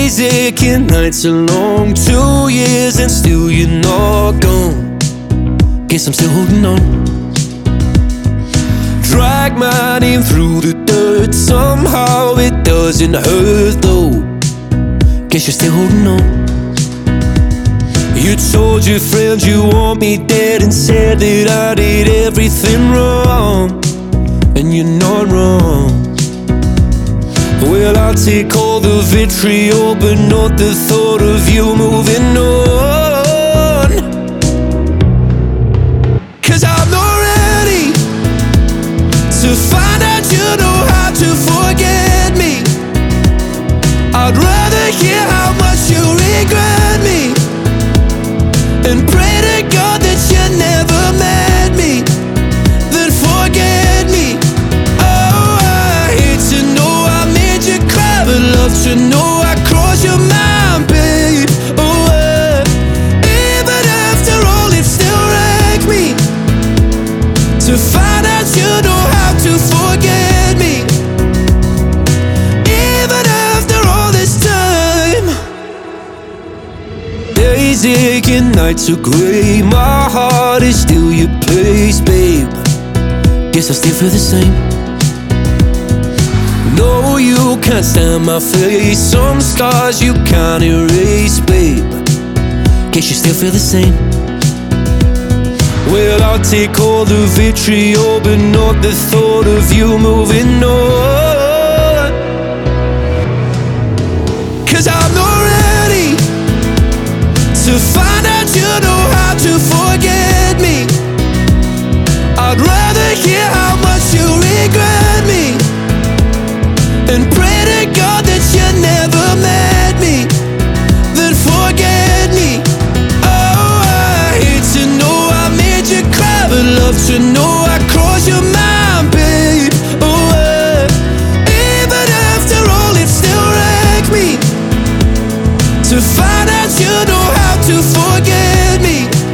Days aching, nights are long, 2 years and still you're not gone. Guess I'm still holding on. Drag my name through the dirt, somehow it doesn't hurt though. Guess you're still holding on. You told your friends you want me dead and said that I did everything wrong, and you're not wrong. Well, I'll take all the vitriol, but not the thought of you moving on. 'Cause I'm not ready to find out you know how to forget me. I'd rather hear how much you regret me and pray to God that you never met me, then forget me. Oh, I hate to know I made you cry, but love to know I crossed your mind, babe. Oh, even after all, it still wrecks me to find out you know how to forget me. Even after all this time. Days aching, nights are grey, my heart is still your place, babe. Guess I still feel the same. No, you can't stand my face, some scars you can't erase, babe. Guess you still feel the same. Well, I'll take all the vitriol, but not the thought of you moving on. 'Cause I'm not ready to find out you know how to forget me. I'd rather hear how much you regret me and pray to God that you never met me, then forget me. Oh, I hate to know I made you cry, but love to know I crossed your mind, babe. Oh, even after all, it still wrecks me to find out you know how to forget me.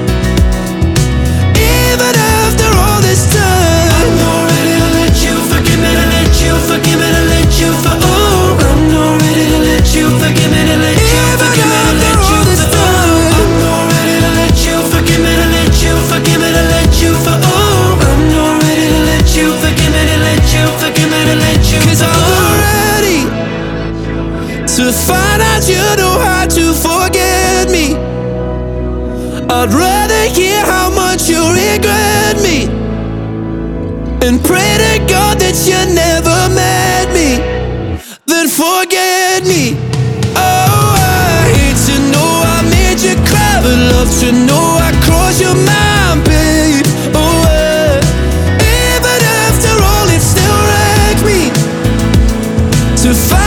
Even after all this time. I'm not ready to let you forgive me, to let you forgive me, to let you for oh. I'm not ready to let you forgive me, to let you forgive me, to let you for oh. I'm not ready to let you forgive me, to let you forgive me, to let you for oh. I'm not ready to let you forgive me, to let you forgive me, to let you. 'Cause I'm not ready to find out you know how to forget me. I'd rather hear how much you regret me and pray to God that you never met me, then forget me. Oh, I hate to know I made you cry, but love to know I crossed your mind, babe. Oh, even after all, it still wrecks me to find